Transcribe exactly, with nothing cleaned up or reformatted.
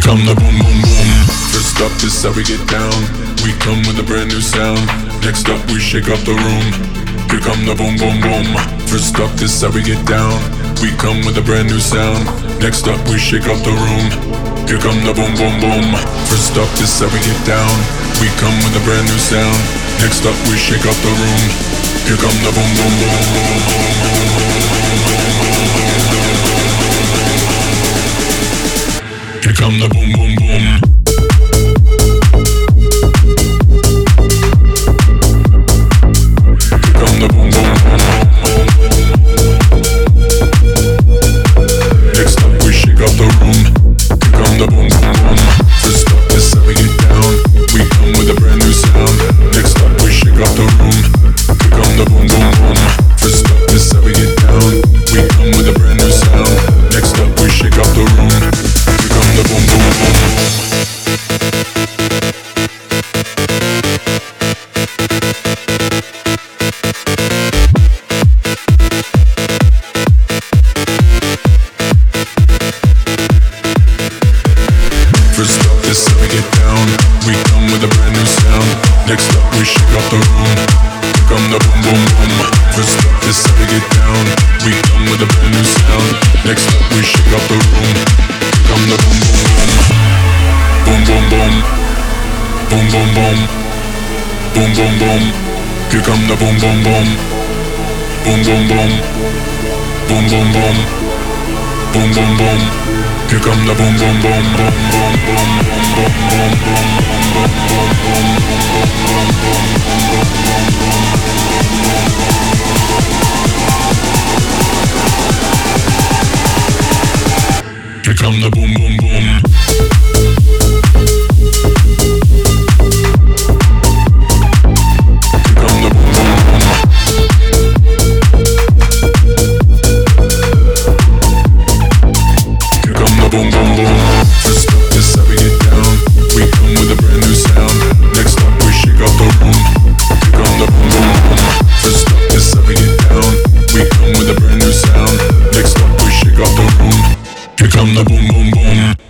come the boom boom boom. First up is how we get down. We come with a brand new sound. Next up we shake up the room. Here come the boom boom boom. First up is how we get down. We come with a brand new sound. Next up we shake up the room. Here come the boom boom boom. First up is how we get down. We come with a brand new sound. Next up we shake up the room. Here come the boom boom boom. Here come the boom boom boom. Come the boom boom boom. Next up we shake up the room. Here come the boom boom boom. First up is how we get down. We come with a brand new sound. Next up we shake up the room. Here come the boom boom boom. First up is how we get down. We come with a brand new sound. Next up we shake up the room. Here come the boom boom boom. First up is how we get down. We come with a brand new sound. Next up we shake up the room. Here come the boom boom boom. First up is how we get down. We come with a brand new sound. Next up we shake up the room. Here come the boom boom boom. Boom boom boom. Boom boom boom. Boom boom boom. Here come the boom boom boom. Boom boom boom. Boom boom boom. Boom boom boom. Here come the boom boom boom boom boom boom boom boom boom boom boom boom boom boom. Here come the boom boom boom. Boom boom boom. First up is how we get down. We come with a brand new sound. Next up we shake up the room. Here come the boom boom boom. First up is how we get down. We come with a brand new sound. Next up we shake up the room. Here come the boom boom boom.